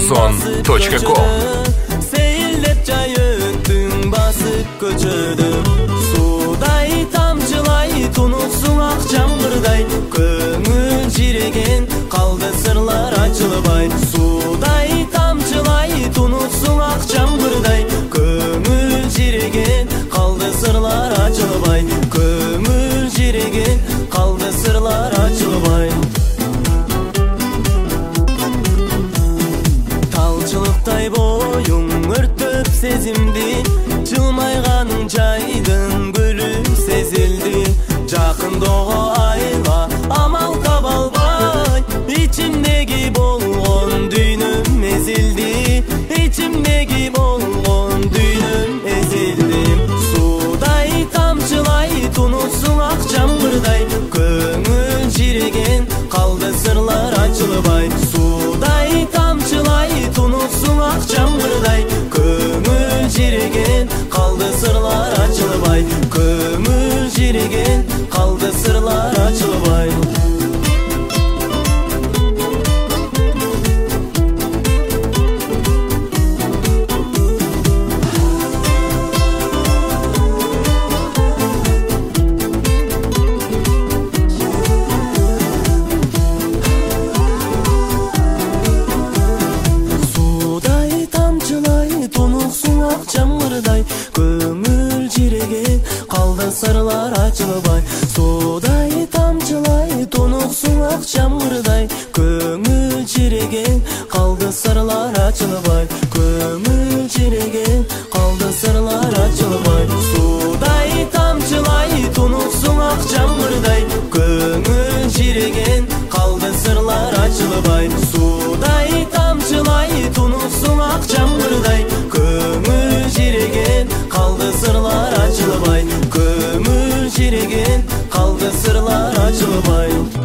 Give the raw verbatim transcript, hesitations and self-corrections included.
Ozon точка ком. Сейілдеп жайыттың басып көчөдө, судай тамчылай тунуксуң ак жамгырдай, көңүл жиреген калды сырлар ачылбай. Судай тамчылай тунуксуң ак жамгырдай, көңүл жиреген калды сырлар ачылбай, көңүл жиреген калды сырлар ачылбай. Талчылыктай боюң өртөп сезимди, жылмайганың жайдын гүлү сезилди. Жакындоого айла амал таба албай, ичимдеги болгон дүйнөм эзилди, ичимдеги болгон дүйнөм эзилди. Судай тамчылай тунуксуң ак жамгырдай, көңүл жиреген калды сырлар ачылбай. Судай тамчылай тунуксуң ак жамгырдай, көңүл жиреген калды сырлар ачылбай, көңүл жиреген калды сырлар ачылбай. Судай тамчылай тунуксуң ак жамгырдай, көңүл жиреген калды сырлар ачылбай. Судай тамчылай тунуксуң ак жамгырдай, көңүл жиреген калды сырлар ачылбай, көңүл жиреген калды сырлар ачылбай. Судай тамчылай тунуксуң ак жамгырдай, көңүл жиреген калды сырлар ачылбай. Судай тамчылай тунуксуң ак жамгырдай, көңүл жиреген калды сырлар ачылбай, көңүл жиреген калды сырлар ачылбай.